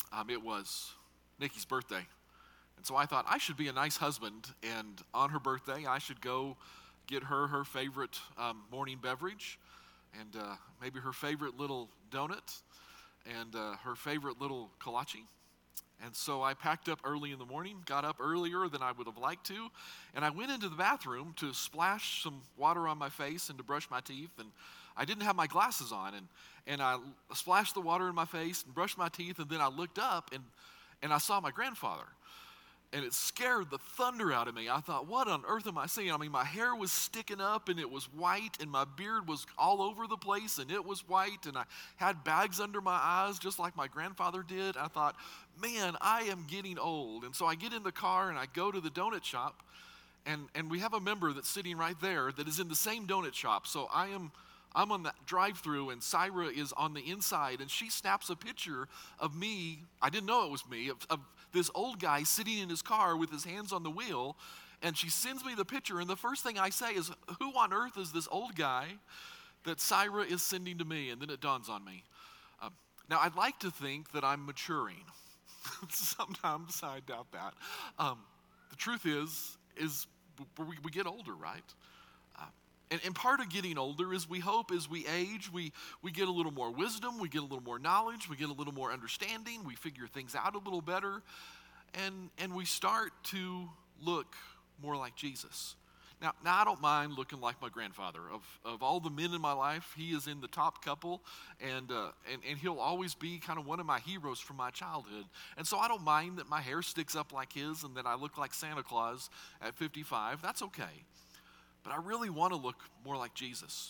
It was Nikki's birthday. And so I thought I should be a nice husband, and on her birthday, I should go get her favorite morning beverage, and maybe her favorite little donut, and her favorite little kolache. And so I packed up early in the morning, got up earlier than I would have liked to, and I went into the bathroom to splash some water on my face and to brush my teeth. And I didn't have my glasses on, and I splashed the water in my face and brushed my teeth, and then I looked up and I saw my grandfather. And it scared the thunder out of me. I thought, what on earth am I seeing? I mean, my hair was sticking up and it was white, and my beard was all over the place and it was white, and I had bags under my eyes just like my grandfather did. I thought, man, I am getting old. And so I get in the car and I go to the donut shop, and we have a member that's sitting right there that is in the same donut shop. So I'm on that drive-through, and Syra is on the inside, and she snaps a picture of me. I didn't know it was me, of this old guy sitting in his car with his hands on the wheel, and she sends me the picture, and the first thing I say is, who on earth is this old guy that Syra is sending to me? And then it dawns on me. Now, I'd like to think that I'm maturing. Sometimes I doubt that. The truth is we get older, right? And part of getting older is we hope as we age, we get a little more wisdom, we get a little more knowledge, we get a little more understanding, we figure things out a little better, and we start to look more like Jesus. Now I don't mind looking like my grandfather. Of all the men in my life, he is in the top couple, and he'll always be kind of one of my heroes from my childhood. And so I don't mind that my hair sticks up like his and that I look like Santa Claus at 55. That's okay. But I really want to look more like Jesus.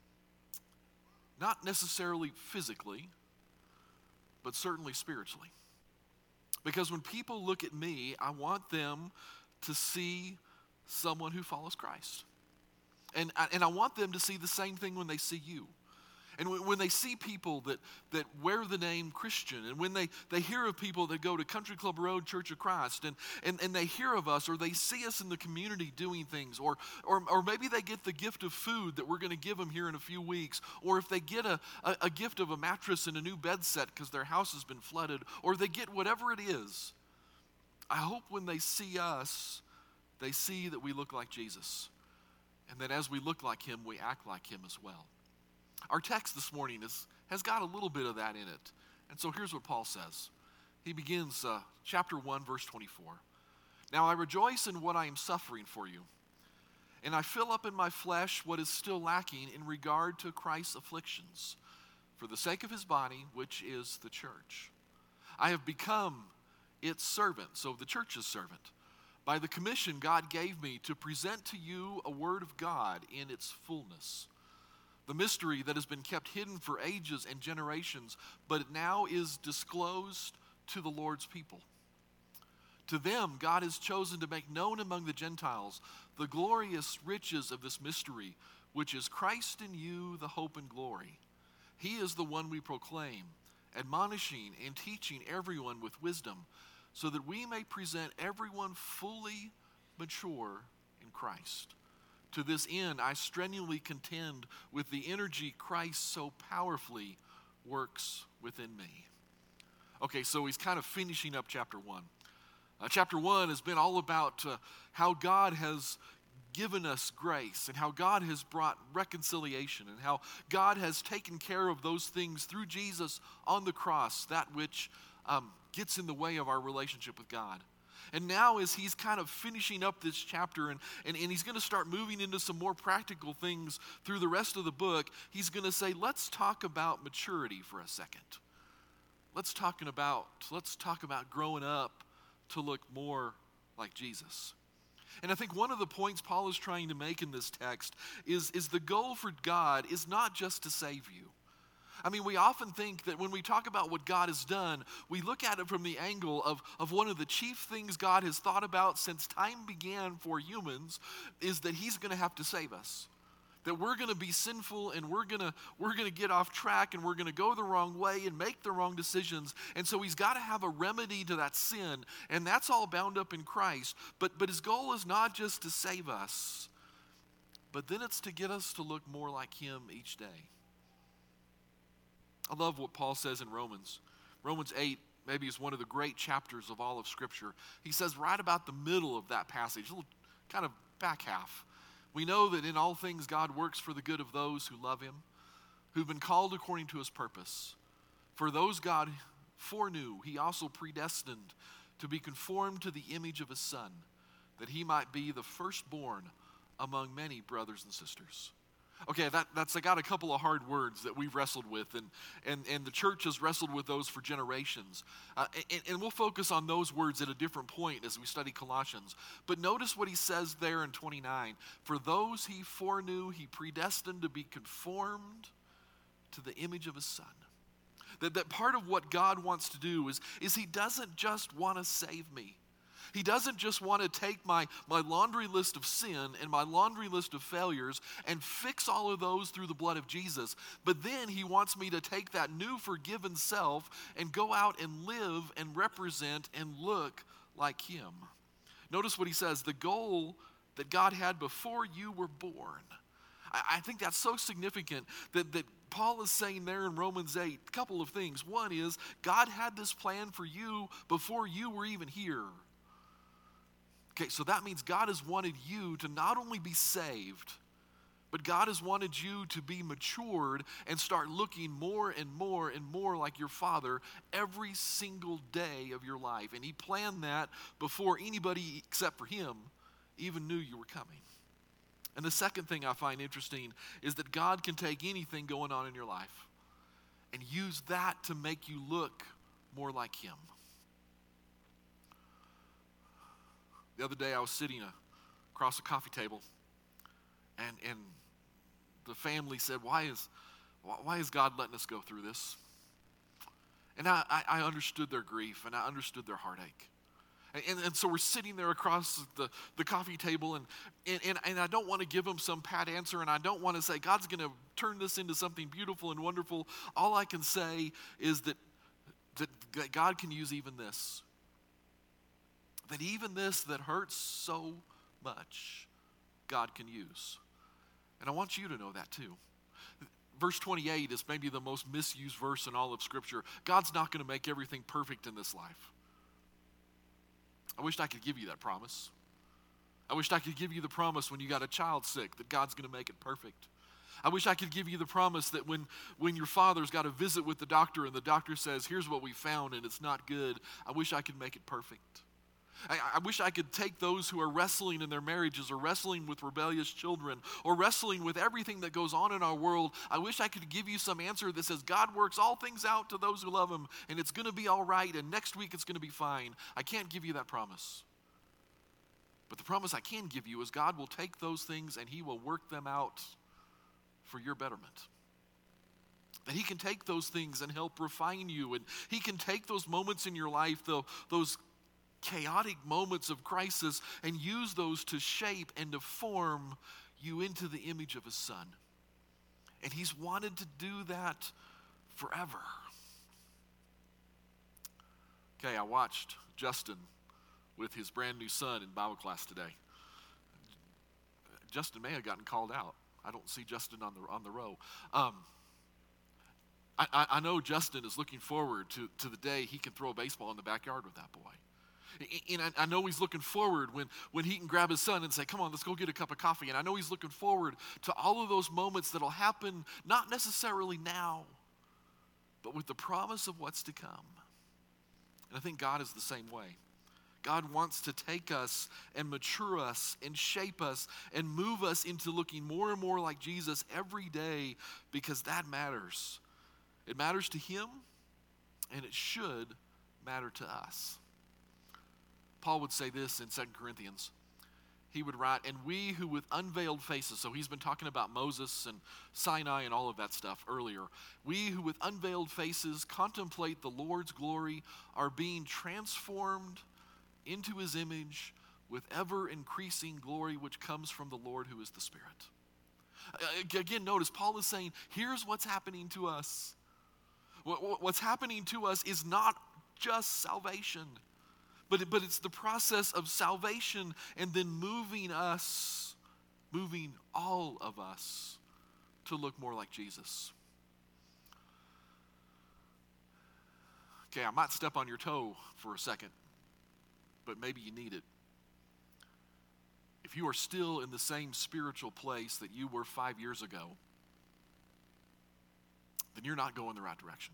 Not necessarily physically, but certainly spiritually. Because when people look at me, I want them to see someone who follows Christ. And I want them to see the same thing when they see you. And when they see people that wear the name Christian, and when they hear of people that go to Country Club Road Church of Christ, and they hear of us, or they see us in the community doing things, or maybe they get the gift of food that we're going to give them here in a few weeks, or if they get a gift of a mattress and a new bed set because their house has been flooded, or they get whatever it is, I hope when they see us, they see that we look like Jesus, and that as we look like him, we act like him as well. Our text this morning has got a little bit of that in it. And so here's what Paul says. He begins chapter 1, verse 24. Now I rejoice in what I am suffering for you, and I fill up in my flesh what is still lacking in regard to Christ's afflictions, for the sake of his body, which is the church. I have become its servant, so the church's servant, by the commission God gave me to present to you a word of God in its fullness. The mystery that has been kept hidden for ages and generations, but it now is disclosed to the Lord's people. To them, God has chosen to make known among the Gentiles the glorious riches of this mystery, which is Christ in you, the hope and glory. He is the one we proclaim, admonishing and teaching everyone with wisdom, so that we may present everyone fully mature in Christ. To this end, I strenuously contend with the energy Christ so powerfully works within me. Okay, so he's kind of finishing up chapter 1. Chapter 1 has been all about how God has given us grace, and how God has brought reconciliation, and how God has taken care of those things through Jesus on the cross, that which gets in the way of our relationship with God. And now as he's kind of finishing up this chapter and he's going to start moving into some more practical things through the rest of the book, he's going to say, let's talk about maturity for a second. Let's talk about growing up to look more like Jesus. And I think one of the points Paul is trying to make in this text is the goal for God is not just to save you. I mean, we often think that when we talk about what God has done, we look at it from the angle of one of the chief things God has thought about since time began for humans is that he's going to have to save us. That we're going to be sinful, and we're going to get off track, and we're going to go the wrong way and make the wrong decisions. And so he's got to have a remedy to that sin, and that's all bound up in Christ. But his goal is not just to save us, but then it's to get us to look more like him each day. I love what Paul says in Romans 8, maybe is one of the great chapters of all of Scripture. He says right about the middle of that passage, a little kind of back half, we know that in all things God works for the good of those who love him, who've been called according to his purpose. For those God foreknew, he also predestined to be conformed to the image of his Son, that he might be the firstborn among many brothers and sisters. Okay, that's I got a couple of hard words that we've wrestled with, and the church has wrestled with those for generations. And we'll focus on those words at a different point as we study Colossians. But notice what he says there in 29. For those he foreknew, he predestined to be conformed to the image of his Son. That part of what God wants to do is he doesn't just want to save me. He doesn't just want to take my laundry list of sin and my laundry list of failures and fix all of those through the blood of Jesus. But then he wants me to take that new forgiven self and go out and live and represent and look like him. Notice what he says, the goal that God had before you were born. I think that's so significant that Paul is saying there in Romans 8 a couple of things. One is God had this plan for you before you were even here. Okay, so that means God has wanted you to not only be saved, but God has wanted you to be matured and start looking more and more and more like your Father every single day of your life. And he planned that before anybody except for him even knew you were coming. And the second thing I find interesting is that God can take anything going on in your life and use that to make you look more like him. The other day I was sitting across a coffee table, and the family said, why is God letting us go through this? And I understood their grief, and I understood their heartache. And so we're sitting there across the coffee table, and I don't want to give them some pat answer, and I don't want to say, God's going to turn this into something beautiful and wonderful. All I can say is that God can use even this. That even this that hurts so much, God can use. And I want you to know that too. Verse 28 is maybe the most misused verse in all of Scripture. God's not going to make everything perfect in this life. I wish I could give you that promise. I wish I could give you the promise when you got a child sick that God's going to make it perfect. I wish I could give you the promise that when your father's got a visit with the doctor and the doctor says, here's what we found and it's not good, I wish I could make it perfect. I wish I could take those who are wrestling in their marriages or wrestling with rebellious children or wrestling with everything that goes on in our world. I wish I could give you some answer that says God works all things out to those who love him and it's going to be all right and next week it's going to be fine. I can't give you that promise. But the promise I can give you is God will take those things and he will work them out for your betterment. That he can take those things and help refine you, and he can take those moments in your life, those chaotic moments of crisis, and use those to shape and to form you into the image of his Son. And he's wanted to do that forever. Okay, I watched Justin with his brand new son in Bible class today. Justin may have gotten called out. I don't see Justin on the row. I know Justin is looking forward to the day he can throw a baseball in the backyard with that boy. And I know he's looking forward when he can grab his son and say, come on, let's go get a cup of coffee. And I know he's looking forward to all of those moments that'll happen, not necessarily now, but with the promise of what's to come. And I think God is the same way. God wants to take us and mature us and shape us and move us into looking more and more like Jesus every day, because that matters. It matters to him, and it should matter to us. Paul would say this in 2 Corinthians. He would write, and we who with unveiled faces, so he's been talking about Moses and Sinai and all of that stuff earlier. We who with unveiled faces contemplate the Lord's glory are being transformed into his image with ever increasing glory which comes from the Lord who is the Spirit. Again, notice Paul is saying, here's what's happening to us. What's happening to us is not just salvation. But it's the process of salvation and then moving all of us to look more like Jesus. Okay, I might step on your toe for a second, but maybe you need it. If you are still in the same spiritual place that you were 5 years ago, then you're not going the right direction.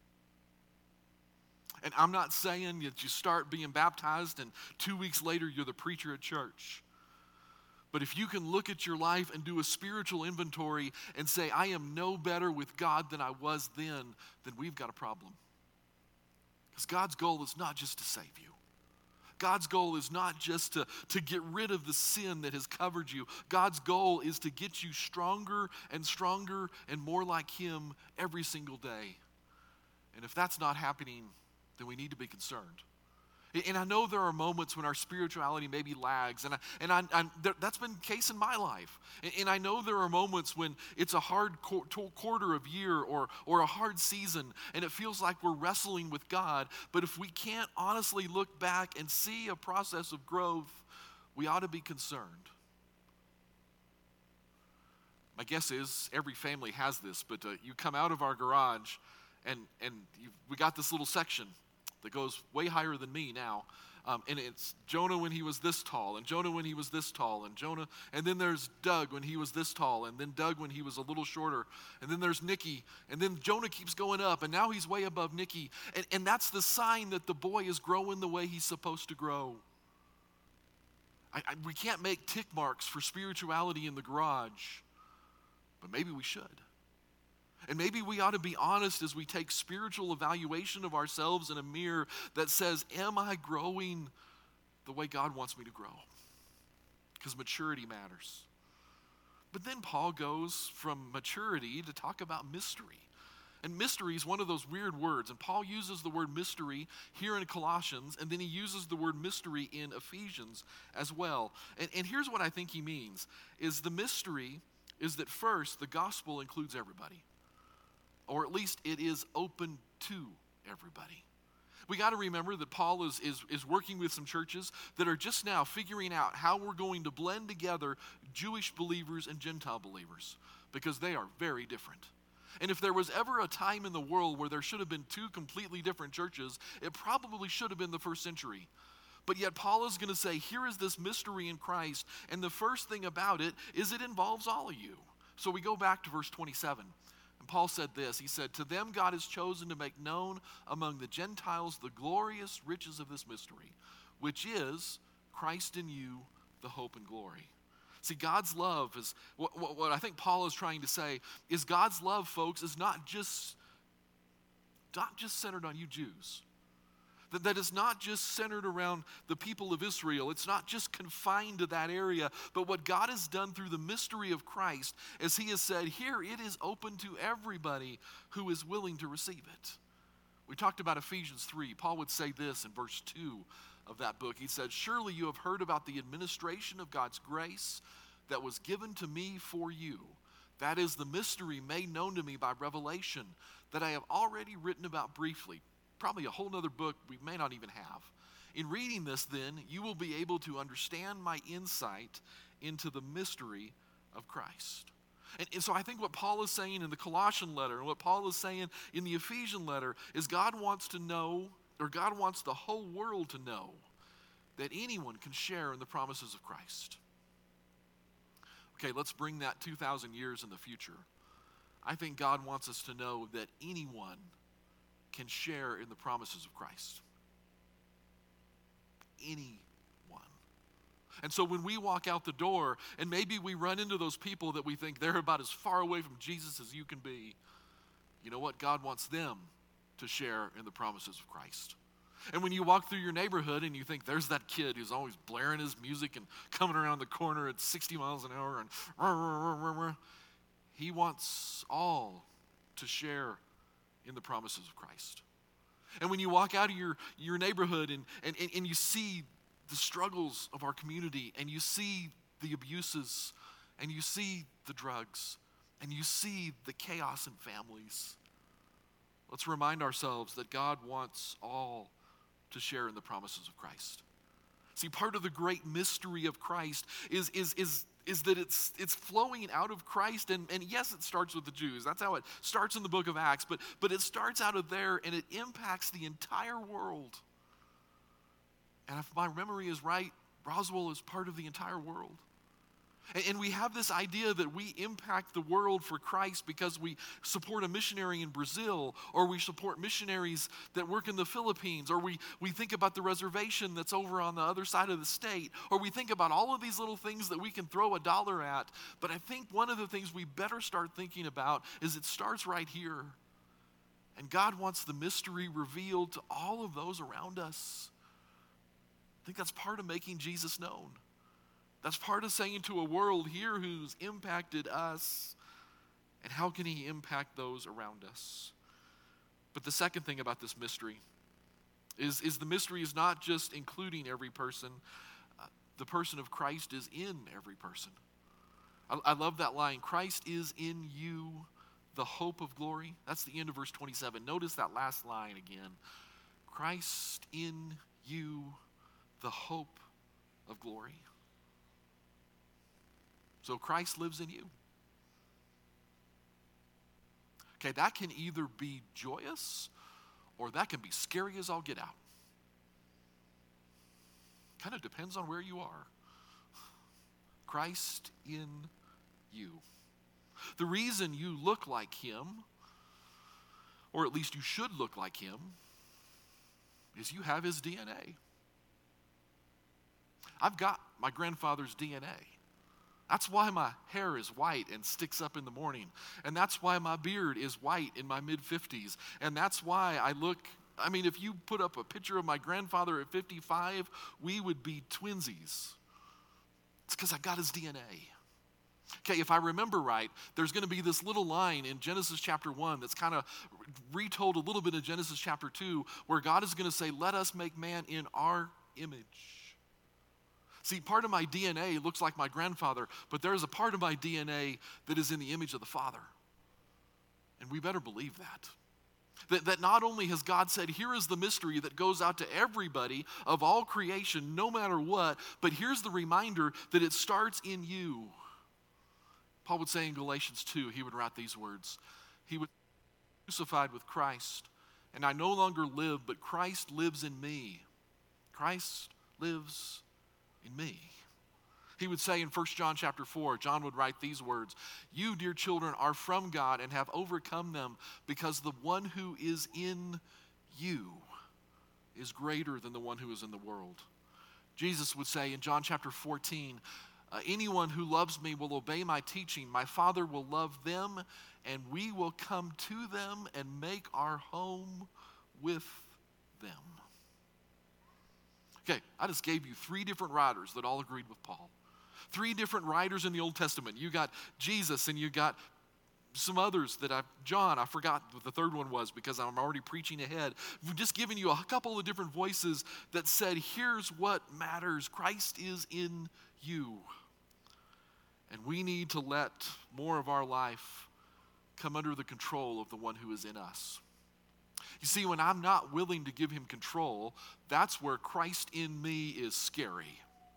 And I'm not saying that you start being baptized and 2 weeks later you're the preacher at church. But if you can look at your life and do a spiritual inventory and say, I am no better with God than I was then we've got a problem. Because God's goal is not just to save you. God's goal is not just to get rid of the sin that has covered you. God's goal is to get you stronger and stronger and more like Him every single day. And if that's not happening, then we need to be concerned. And I know there are moments when our spirituality maybe lags, that's been the case in my life. And I know there are moments when it's a hard quarter of year or a hard season, and it feels like we're wrestling with God. But if we can't honestly look back and see a process of growth, we ought to be concerned. My guess is every family has this, but you come out of our garage, and we got this little section that goes way higher than me now. And it's Jonah when he was this tall, and Jonah when he was this tall, and then there's Doug when he was this tall, and then Doug when he was a little shorter, and then there's Nikki, and then Jonah keeps going up, and now he's way above Nikki. And that's the sign that the boy is growing the way he's supposed to grow. We can't make tick marks for spirituality in the garage, but maybe we should. And maybe we ought to be honest as we take spiritual evaluation of ourselves in a mirror that says, am I growing the way God wants me to grow? Because maturity matters. But then Paul goes from maturity to talk about mystery. And mystery is one of those weird words. And Paul uses the word mystery here in Colossians, and then he uses the word mystery in Ephesians as well. And here's what I think he means, is the mystery is that first, the gospel includes everybody. Or at least it is open to everybody. We got to remember that Paul is working with some churches that are just now figuring out how we're going to blend together Jewish believers and Gentile believers, because they are very different. And if there was ever a time in the world where there should have been two completely different churches, it probably should have been the first century. But yet Paul is going to say, here is this mystery in Christ, and the first thing about it is it involves all of you. So we go back to verse 27. And Paul said this, he said, to them God has chosen to make known among the Gentiles the glorious riches of this mystery, which is Christ in you, the hope and glory. See, God's love is, what I think Paul is trying to say is God's love, folks, is not just centered on you Jews. That is not just centered around the people of Israel. It's not just confined to that area. But what God has done through the mystery of Christ, as He has said, here it is open to everybody who is willing to receive it. We talked about Ephesians 3. Paul would say this in verse 2 of that book. He said, surely you have heard about the administration of God's grace that was given to me for you. That is the mystery made known to me by revelation that I have already written about briefly. Probably a whole other book we may not even have. In reading this, then, you will be able to understand my insight into the mystery of Christ. And so I think what Paul is saying in the Colossian letter and what Paul is saying in the Ephesian letter is God wants to know, or God wants the whole world to know, that anyone can share in the promises of Christ. Okay, let's bring that 2,000 years in the future. I think God wants us to know that anyone can share in the promises of Christ. Anyone. And so when we walk out the door and maybe we run into those people that we think they're about as far away from Jesus as you can be, you know what? God wants them to share in the promises of Christ. And when you walk through your neighborhood and you think there's that kid who's always blaring his music and coming around the corner at 60 miles an hour and rah, rah, rah, rah, rah, he wants all to share in the promises of Christ. And when you walk out of your neighborhood and you see the struggles of our community, and you see the abuses, and you see the drugs, and you see the chaos in families, let's remind ourselves that God wants all to share in the promises of Christ. See, part of the great mystery of Christ is is that it's flowing out of Christ, and yes, it starts with the Jews. That's how it starts in the book of Acts, but it starts out of there, and it impacts the entire world. And if my memory is right, Roswell is part of the entire world. And we have this idea that we impact the world for Christ because we support a missionary in Brazil, or we support missionaries that work in the Philippines, or we think about the reservation that's over on the other side of the state, or we think about all of these little things that we can throw a dollar at. But I think one of the things we better start thinking about is it starts right here. And God wants the mystery revealed to all of those around us. I think that's part of making Jesus known. That's part of saying to a world here who's impacted us, and how can he impact those around us? But the second thing about this mystery is the mystery is not just including every person. The person of Christ is in every person. I love that line, Christ is in you, the hope of glory. That's the end of verse 27. Notice that last line again. Christ in you, the hope of glory. So Christ lives in you. Okay, that can either be joyous or that can be scary as all get out. Kind of depends on where you are. Christ in you. The reason you look like him, or at least you should look like him, is you have his DNA. I've got my grandfather's DNA. That's why my hair is white and sticks up in the morning. And that's why my beard is white in my mid-50s. And that's why if you put up a picture of my grandfather at 55, we would be twinsies. It's because I got his DNA. Okay, if I remember right, there's going to be this little line in Genesis chapter 1 that's kind of retold a little bit in Genesis chapter 2, where God is going to say, let us make man in our image. See, part of my DNA looks like my grandfather, but there's a part of my DNA that is in the image of the Father. And we better believe that. That not only has God said, here is the mystery that goes out to everybody of all creation, no matter what, but here's the reminder that it starts in you. Paul would say in Galatians 2, he would write these words. He was crucified with Christ, and I no longer live, but Christ lives in me. Christ lives in me. He would say in 1 John chapter 4, John would write these words, you, dear children, are from God and have overcome them, because the one who is in you is greater than the one who is in the world. Jesus would say in John chapter 14, anyone who loves me will obey my teaching. My Father will love them, and we will come to them and make our home with them. Okay, I just gave you 3 different writers that all agreed with Paul. 3 different writers in the Old Testament. You got Jesus, and you got some others John, I forgot what the third one was because I'm already preaching ahead. We've just given you a couple of different voices that said, here's what matters. Christ is in you. And we need to let more of our life come under the control of the one who is in us. You see, when I'm not willing to give him control, that's where Christ in me is scary.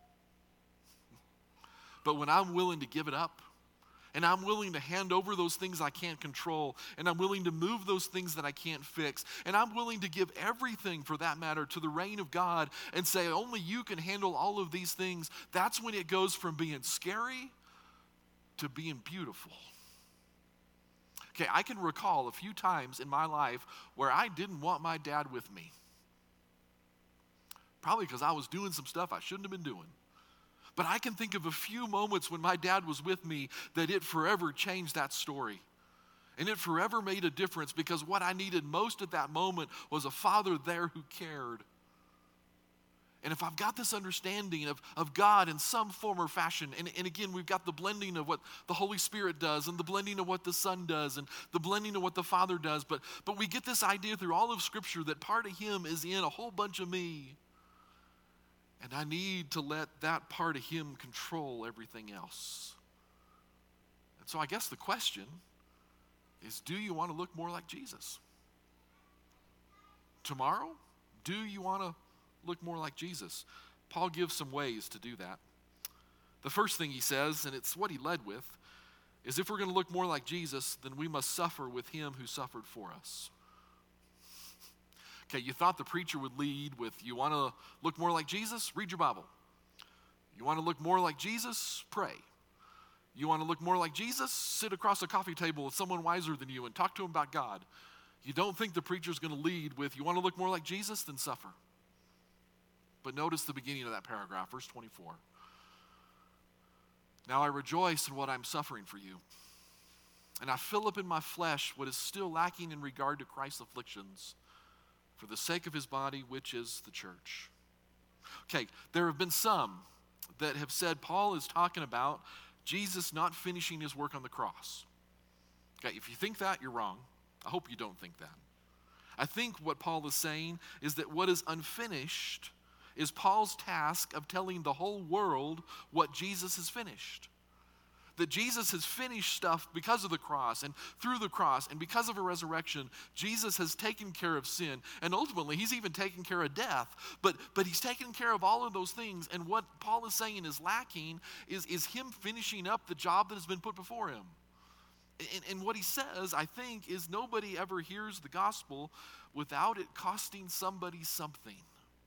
But when I'm willing to give it up, and I'm willing to hand over those things I can't control, and I'm willing to move those things that I can't fix, and I'm willing to give everything, for that matter, to the reign of God and say, only you can handle all of these things, that's when it goes from being scary to being beautiful. Okay, I can recall a few times in my life where I didn't want my dad with me. Probably because I was doing some stuff I shouldn't have been doing. But I can think of a few moments when my dad was with me that it forever changed that story. And it forever made a difference, because what I needed most at that moment was a father there who cared. And if I've got this understanding of God in some form or fashion, and again, we've got the blending of what the Holy Spirit does, and the blending of what the Son does, and the blending of what the Father does, but we get this idea through all of Scripture that part of him is in a whole bunch of me. And I need to let that part of him control everything else. And so I guess the question is, do you want to look more like Jesus? Tomorrow, do you want to look more like Jesus? Paul gives some ways to do that. The first thing he says, and it's what he led with, is if we're going to look more like Jesus, then we must suffer with him who suffered for us. Okay, you thought the preacher would lead with, you want to look more like Jesus? Read your Bible. You want to look more like Jesus? Pray. You want to look more like Jesus? Sit across a coffee table with someone wiser than you and talk to him about God. You don't think the preacher's going to lead with, you want to look more like Jesus? Then suffer. But notice the beginning of that paragraph, verse 24. Now I rejoice in what I'm suffering for you, and I fill up in my flesh what is still lacking in regard to Christ's afflictions for the sake of his body, which is the church. Okay, there have been some that have said Paul is talking about Jesus not finishing his work on the cross. Okay, if you think that, you're wrong. I hope you don't think that. I think what Paul is saying is that what is unfinished is Paul's task of telling the whole world what Jesus has finished. That Jesus has finished stuff because of the cross and through the cross and because of a resurrection. Jesus has taken care of sin, and ultimately he's even taken care of death. But he's taken care of all of those things, and what Paul is saying is lacking is him finishing up the job that has been put before him. And what he says, I think, is nobody ever hears the gospel without it costing somebody something.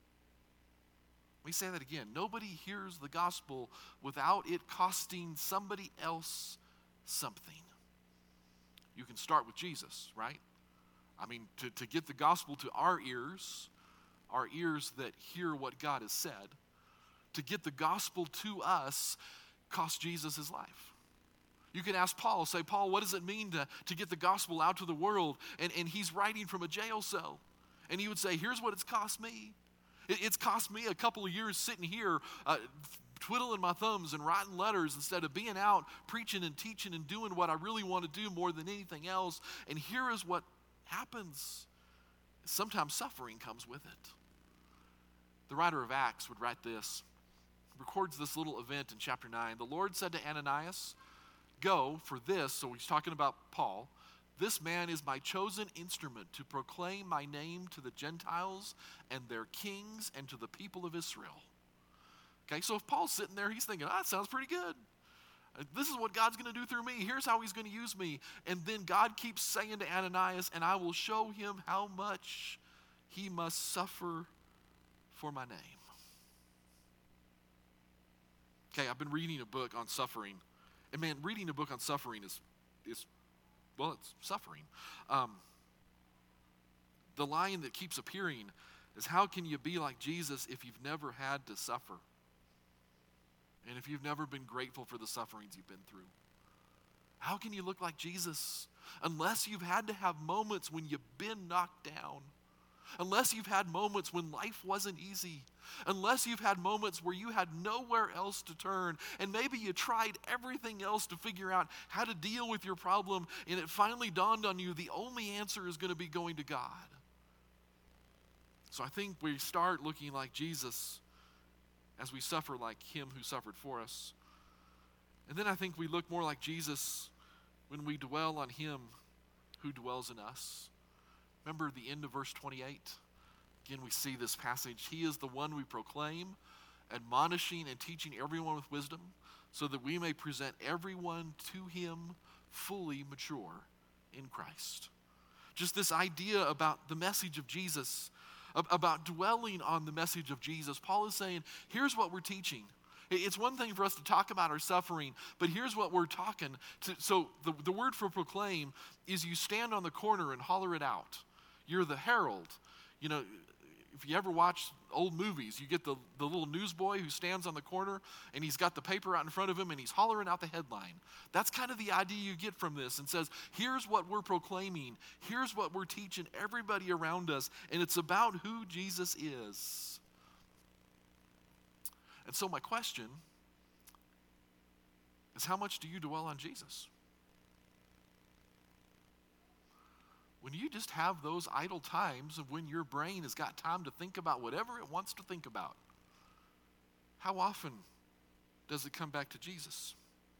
Let me say that again. Nobody hears the gospel without it costing somebody else something. You can start with Jesus, right? I mean, to get the gospel to our ears that hear what God has said, to get the gospel to us cost Jesus his life. You can ask Paul, say, Paul, what does it mean to get the gospel out to the world? And he's writing from a jail cell. And he would say, here's what it's cost me. It's cost me a couple of years sitting here twiddling my thumbs and writing letters instead of being out preaching and teaching and doing what I really want to do more than anything else. And here is what happens. Sometimes suffering comes with it. The writer of Acts would write this, records this little event in chapter 9. The Lord said to Ananias, go for this, so he's talking about Paul, this man is my chosen instrument to proclaim my name to the Gentiles and their kings and to the people of Israel. Okay, so if Paul's sitting there, he's thinking, that sounds pretty good. This is what God's going to do through me. Here's how he's going to use me. And then God keeps saying to Ananias, and I will show him how much he must suffer for my name. Okay, I've been reading a book on suffering. And man, reading a book on suffering is well, it's suffering. The line that keeps appearing is, how can you be like Jesus if you've never had to suffer? And if you've never been grateful for the sufferings you've been through? How can you look like Jesus unless you've had to have moments when you've been knocked down? Unless you've had moments when life wasn't easy, unless you've had moments where you had nowhere else to turn, and maybe you tried everything else to figure out how to deal with your problem, and it finally dawned on you the only answer is going to be going to God. So I think we start looking like Jesus as we suffer like him who suffered for us. And then I think we look more like Jesus when we dwell on him who dwells in us. Remember the end of verse 28? Again, we see this passage. He is the one we proclaim, admonishing and teaching everyone with wisdom, so that we may present everyone to him fully mature in Christ. Just this idea about the message of Jesus, about dwelling on the message of Jesus. Paul is saying, here's what we're teaching. It's one thing for us to talk about our suffering, but here's what we're talking. So the word for proclaim is you stand on the corner and holler it out. You're the herald. You know, if you ever watch old movies, you get the little newsboy who stands on the corner and he's got the paper out in front of him and he's hollering out the headline. That's kind of the idea you get from this, and says, here's what we're proclaiming. Here's what we're teaching everybody around us, and it's about who Jesus is. And so my question is, how much do you dwell on Jesus? When you just have those idle times of when your brain has got time to think about whatever it wants to think about, how often does it come back to Jesus?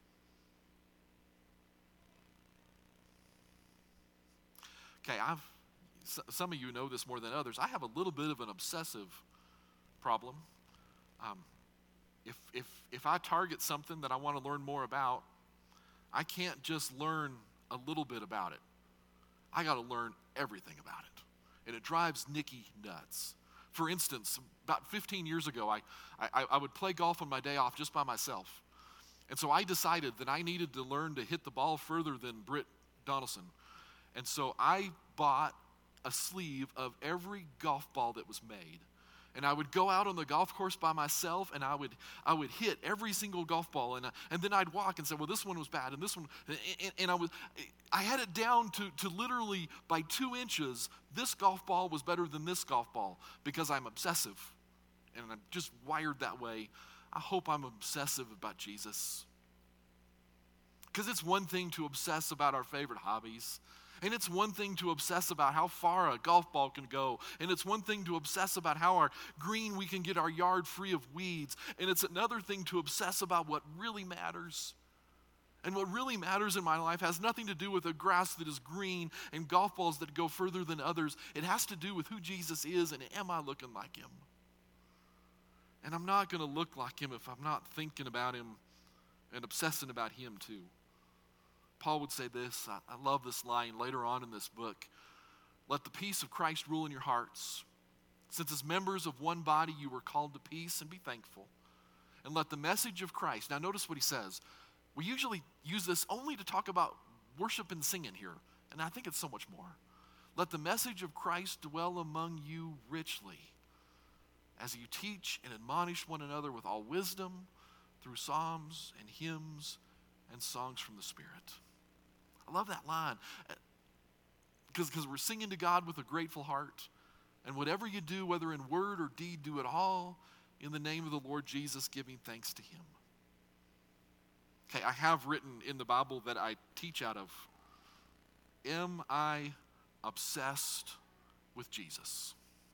Okay, some of you know this more than others. I have a little bit of an obsessive problem. if I target something that I want to learn more about, I can't just learn a little bit about it. I got to learn everything about it. And it drives Nikki nuts. For instance, about 15 years ago, I would play golf on my day off just by myself. And so I decided that I needed to learn to hit the ball further than Britt Donaldson. And so I bought a sleeve of every golf ball that was made. And I would go out on the golf course by myself, and I would hit every single golf ball, and then I'd walk and say, well, this one was bad, and this one, and I had it down to literally by 2 inches, this golf ball was better than this golf ball, because I'm obsessive, and I'm just wired that way. I hope I'm obsessive about Jesus. Because it's one thing to obsess about our favorite hobbies. And it's one thing to obsess about how far a golf ball can go. And it's one thing to obsess about how our green we can get our yard free of weeds. And it's another thing to obsess about what really matters. And what really matters in my life has nothing to do with a grass that is green and golf balls that go further than others. It has to do with who Jesus is and am I looking like him? And I'm not going to look like him if I'm not thinking about him and obsessing about him too. Paul would say this, I love this line later on in this book. Let the peace of Christ rule in your hearts. Since as members of one body you were called to peace, and be thankful. And let the message of Christ, now notice what he says. We usually use this only to talk about worship and singing here, and I think it's so much more. Let the message of Christ dwell among you richly, as you teach and admonish one another with all wisdom through psalms and hymns and songs from the Spirit. I love that line because we're singing to God with a grateful heart. And whatever you do, whether in word or deed, do it all in the name of the Lord Jesus, giving thanks to him. Okay, I have written in the Bible that I teach out of, am I obsessed with Jesus?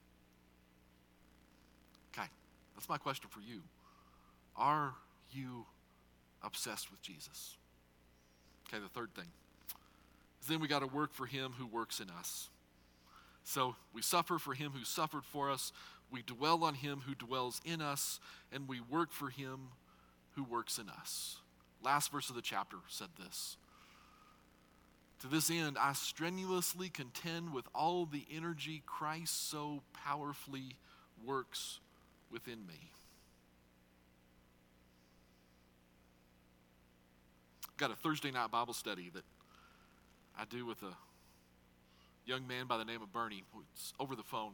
Okay, that's my question for you. Are you obsessed with Jesus? Okay, the third thing is then we got to work for him who works in us. So we suffer for him who suffered for us, we dwell on him who dwells in us, and we work for him who works in us. Last verse of the chapter said this. To this end, I strenuously contend with all the energy Christ so powerfully works within me. Got a Thursday night Bible study that I do with a young man by the name of Bernie. It's over the phone.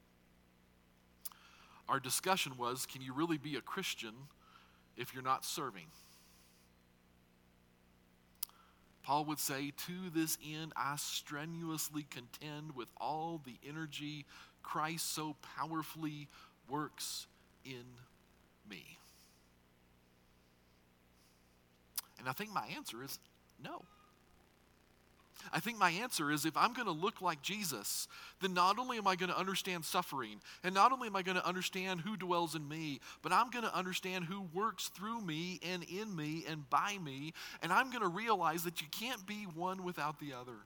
Our discussion was, can you really be a Christian if you're not serving? Paul would say, to this end, I strenuously contend with all the energy Christ so powerfully works in me. And I think my answer is no. I think my answer is if I'm going to look like Jesus, then not only am I going to understand suffering, and not only am I going to understand who dwells in me, but I'm going to understand who works through me and in me and by me, and I'm going to realize that you can't be one without the other.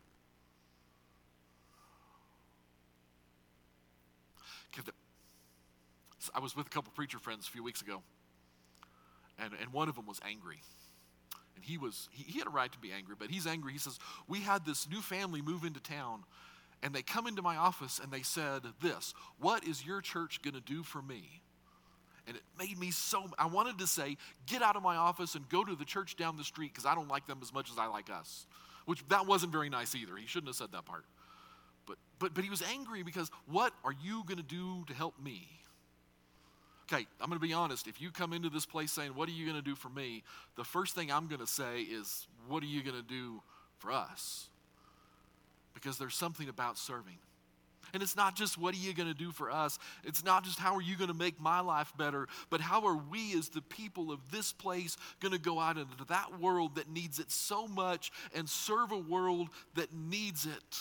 I was with a couple preacher friends a few weeks ago, and one of them was angry. And he had a right to be angry, but he's angry. He says, we had this new family move into town, and they come into my office and they said this, what is your church going to do for me? And it made me I wanted to say, get out of my office and go to the church down the street because I don't like them as much as I like us. Which that wasn't very nice either. He shouldn't have said that part. But he was angry because what are you going to do to help me? Okay, I'm going to be honest. If you come into this place saying, what are you going to do for me? The first thing I'm going to say is, what are you going to do for us? Because there's something about serving. And it's not just what are you going to do for us. It's not just how are you going to make my life better, but how are we as the people of this place going to go out into that world that needs it so much and serve a world that needs it.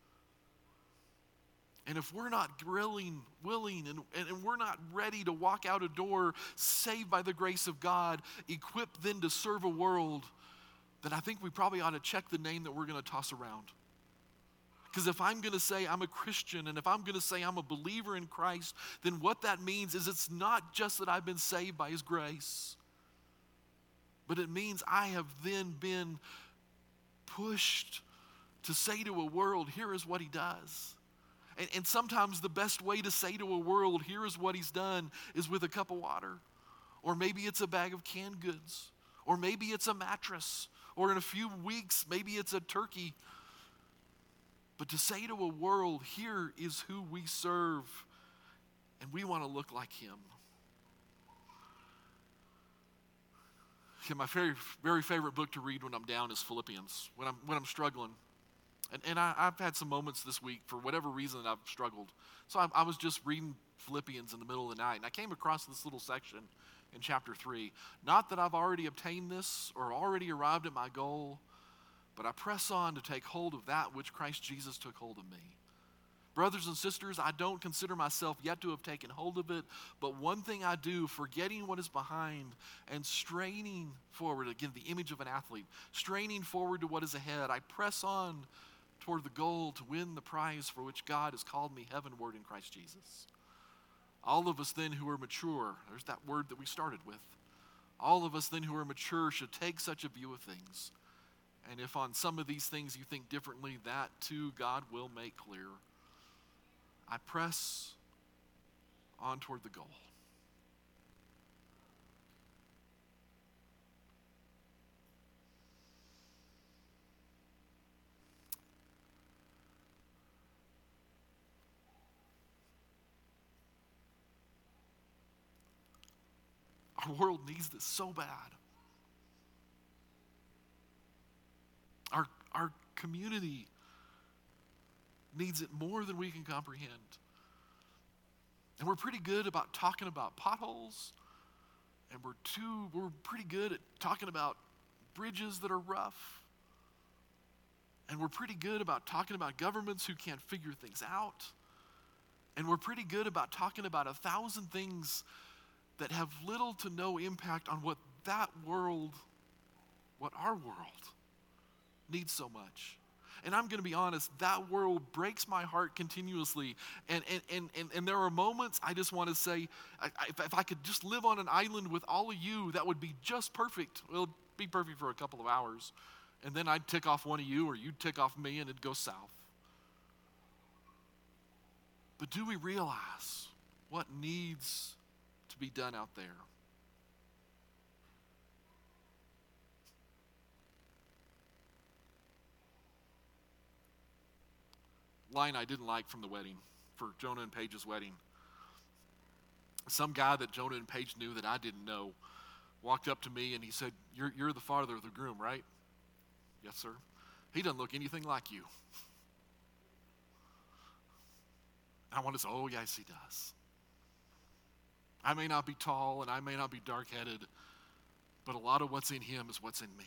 And if we're not willing, and we're not ready to walk out a door saved by the grace of God, equipped then to serve a world, then I think we probably ought to check the name that we're going to toss around. Because if I'm going to say I'm a Christian and if I'm going to say I'm a believer in Christ, then what that means is it's not just that I've been saved by his grace, but it means I have then been pushed to say to a world, here is what he does. And sometimes the best way to say to a world, here is what he's done, is with a cup of water. Or maybe it's a bag of canned goods. Or maybe it's a mattress. Or in a few weeks, maybe it's a turkey. But to say to a world, here is who we serve, and we want to look like him. Yeah, my very favorite book to read when I'm down is Philippians, when I'm struggling. And I've had some moments this week, for whatever reason, I've struggled. So I was just reading Philippians in the middle of the night, and I came across this little section in chapter 3. Not that I've already obtained this or already arrived at my goal, but I press on to take hold of that which Christ Jesus took hold of me. Brothers and sisters, I don't consider myself yet to have taken hold of it, but one thing I do, forgetting what is behind and straining forward, again, the image of an athlete, straining forward to what is ahead, I press on toward the goal to win the prize for which God has called me heavenward in Christ Jesus. All of us then who are mature, there's that word that we started with, all of us then who are mature should take such a view of things. And if on some of these things you think differently, that too God will make clear. I press on toward the goal. Our world needs this so bad. Our community needs it more than we can comprehend. And we're pretty good about talking about potholes, and we're pretty good at talking about bridges that are rough. And we're pretty good about talking about governments who can't figure things out. And we're pretty good about talking about 1,000 things that have little to no impact on what that world, what our world needs so much. And I'm going to be honest, that world breaks my heart continuously. And there are moments I just want to say, if I could just live on an island with all of you, that would be just perfect. Well, it'd be perfect for a couple of hours. And then I'd tick off one of you, or you'd tick off me, and it'd go south. But do we realize what needs to be done out there? Line I didn't like from the wedding, for Jonah and Paige's wedding. Some guy that Jonah and Paige knew that I didn't know walked up to me and he said, you're the father of the groom, right? Yes, sir. He doesn't look anything like you. I want to say, oh, yes, he does. I may not be tall and I may not be dark-headed, but a lot of what's in him is what's in me.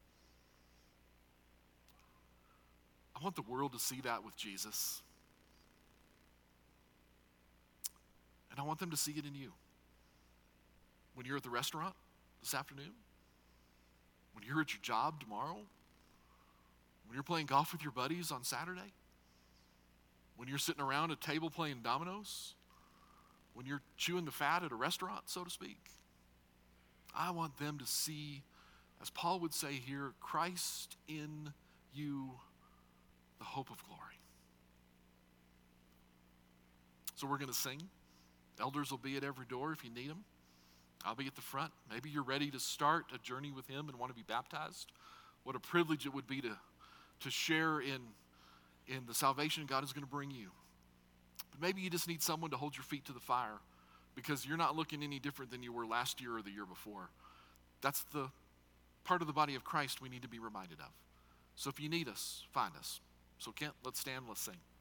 I want the world to see that with Jesus. And I want them to see it in you. When you're at the restaurant this afternoon, when you're at your job tomorrow, when you're playing golf with your buddies on Saturday, when you're sitting around a table playing dominoes, when you're chewing the fat at a restaurant, so to speak. I want them to see, as Paul would say here, Christ in you, the hope of glory. So we're going to sing. Elders will be at every door if you need them. I'll be at the front. Maybe you're ready to start a journey with him and want to be baptized. What a privilege it would be to share in the salvation God is going to bring you. But maybe you just need someone to hold your feet to the fire because you're not looking any different than you were last year or the year before. That's the part of the body of Christ we need to be reminded of. So if you need us, find us. So Kent, let's stand, let's sing.